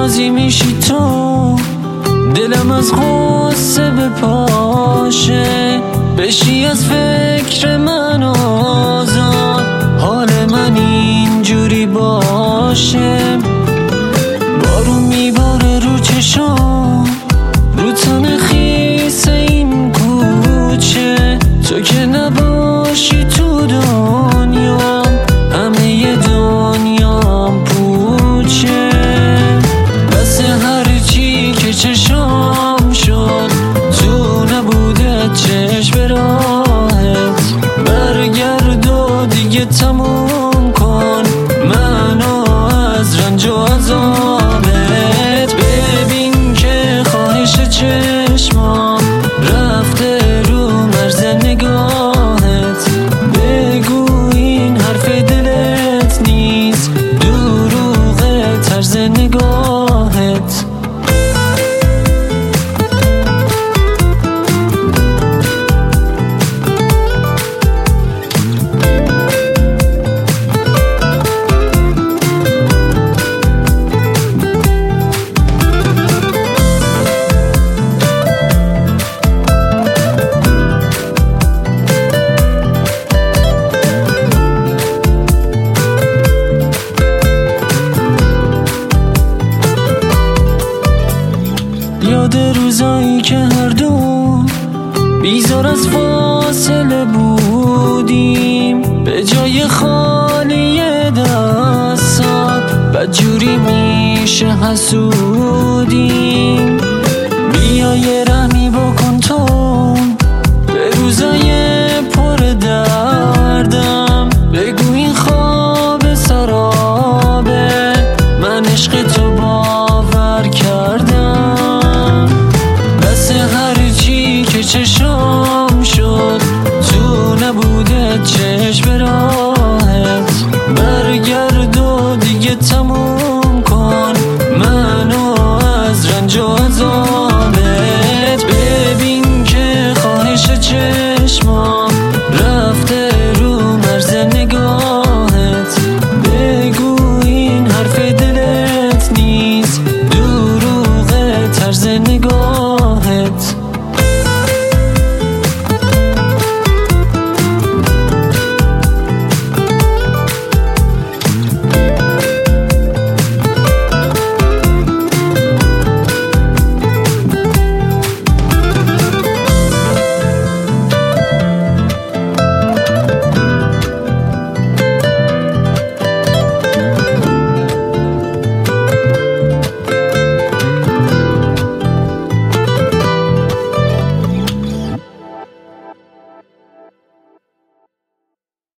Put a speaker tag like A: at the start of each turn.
A: راضی میشی تو، دلم از غصه به پاشه، بشی از فکر من آزاد، حال من اینجوری باشه. بارون میباره رو چشام، رو تن خیس این کوچه، تو که نباشی تو دنیا همه دنیام پوچه. بس هرچی که چشام شد تو نبوده چشم راحت، برگرد و دیگه تموم کن منو از رنج و عذابت. ببین که خواهش چشمام رفته رو مرز نگاهت، بگو این حرف دلت نیست، دروغ طرز نگاهت. یاد روزایی که هر دو بیزار از فاصله بودیم، به جای خالی دستات بدجوری میشه حسودیم.